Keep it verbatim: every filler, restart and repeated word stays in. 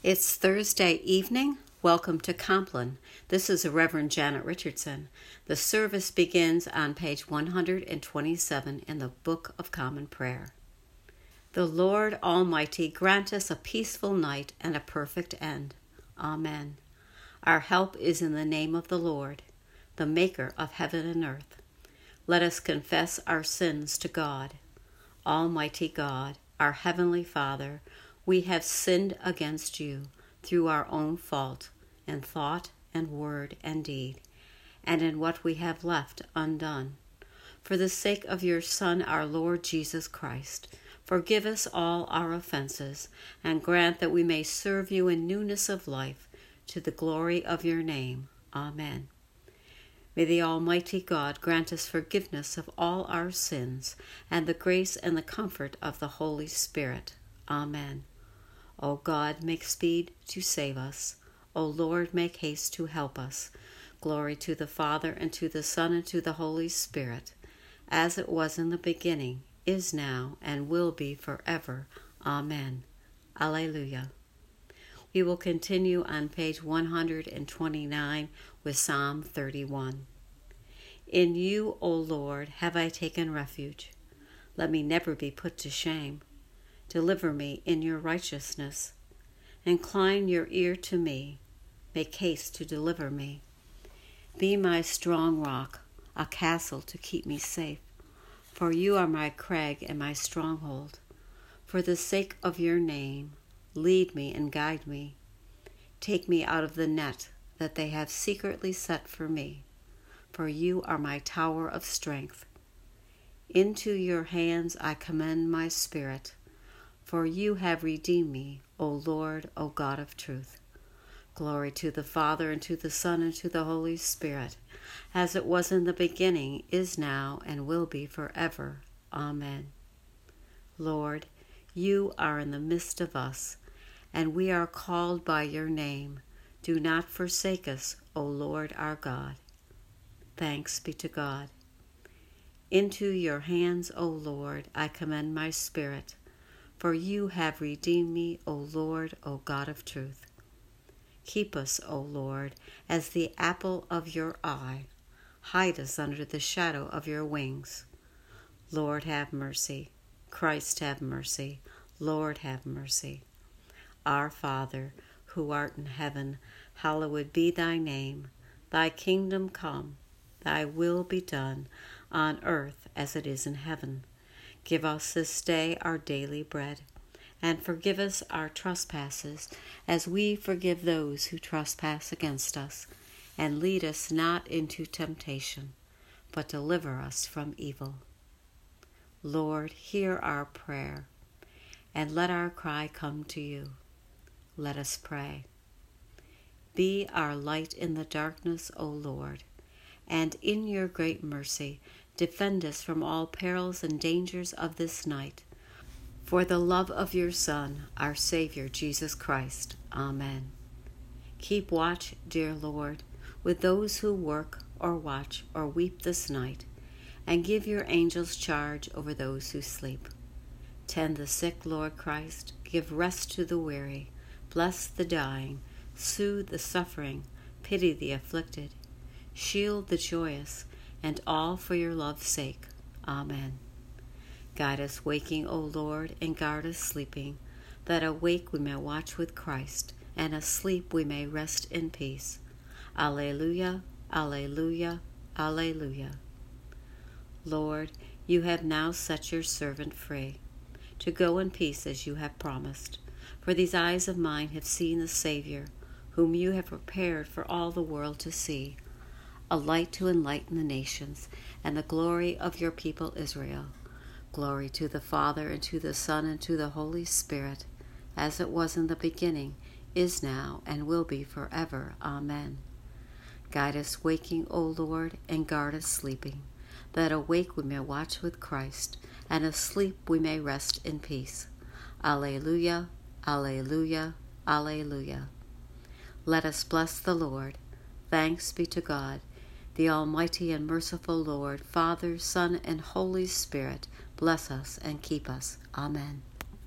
It's Thursday evening. Welcome to Compline. This is the Reverend Janet Richardson. The service begins on page one hundred twenty-seven in the Book of Common Prayer. The Lord Almighty grant us a peaceful night and a perfect end. Amen. Our help is in the name of the Lord, the Maker of heaven and earth. Let us confess our sins to God. Almighty God, our Heavenly Father, we have sinned against you through our own fault in thought and word and deed, and in what we have left undone. For the sake of your Son, our Lord Jesus Christ, forgive us all our offenses, and grant that we may serve you in newness of life, to the glory of your name. Amen. May the Almighty God grant us forgiveness of all our sins, and the grace and the comfort of the Holy Spirit. Amen. O God, make speed to save us. O Lord, make haste to help us. Glory to the Father, and to the Son, and to the Holy Spirit, as it was in the beginning, is now, and will be forever. Amen. Alleluia. We will continue on page one hundred twenty-nine with Psalm thirty-one. In you, O Lord, have I taken refuge. Let me never be put to shame. Deliver me in your righteousness. Incline your ear to me. Make haste to deliver me. Be my strong rock, a castle to keep me safe. For you are my crag and my stronghold. For the sake of your name, lead me and guide me. Take me out of the net that they have secretly set for me. For you are my tower of strength. Into your hands I commend my spirit. For you have redeemed me, O Lord, O God of truth. Glory to the Father, and to the Son, and to the Holy Spirit, as it was in the beginning, is now, and will be forever. Amen. Lord, you are in the midst of us, and we are called by your name. Do not forsake us, O Lord our God. Thanks be to God. Into your hands, O Lord, I commend my spirit. For you have redeemed me, O Lord, O God of truth. Keep us, O Lord, as the apple of your eye. Hide us under the shadow of your wings. Lord, have mercy. Christ, have mercy. Lord, have mercy. Our Father, who art in heaven, hallowed be thy name. Thy kingdom come, thy will be done, on earth as it is in heaven. Give us this day our daily bread, and forgive us our trespasses, as we forgive those who trespass against us. And lead us not into temptation, but deliver us from evil. Lord, hear our prayer, and let our cry come to you. Let us pray. Be our light in the darkness, O Lord, and in your great mercy defend us from all perils and dangers of this night. For the love of your Son, our Savior, Jesus Christ. Amen. Keep watch, dear Lord, with those who work or watch or weep this night, and give your angels charge over those who sleep. Tend the sick, Lord Christ. Give rest to the weary. Bless the dying. Soothe the suffering. Pity the afflicted. Shield the joyous, and all for your love's sake. Amen. Guide us waking, O Lord, and guard us sleeping, that awake we may watch with Christ, and asleep we may rest in peace. Alleluia, alleluia, alleluia. Lord, you have now set your servant free, to go in peace as you have promised. For these eyes of mine have seen the Savior, whom you have prepared for all the world to see, a light to enlighten the nations, and the glory of your people Israel. Glory to the Father, and to the Son, and to the Holy Spirit, as it was in the beginning, is now, and will be forever. Amen. Guide us waking, O Lord, and guard us sleeping, that awake we may watch with Christ, and asleep we may rest in peace. Alleluia, alleluia, alleluia. Let us bless the Lord. Thanks be to God, the Almighty and merciful Lord, Father, Son, and Holy Spirit, bless us and keep us. Amen.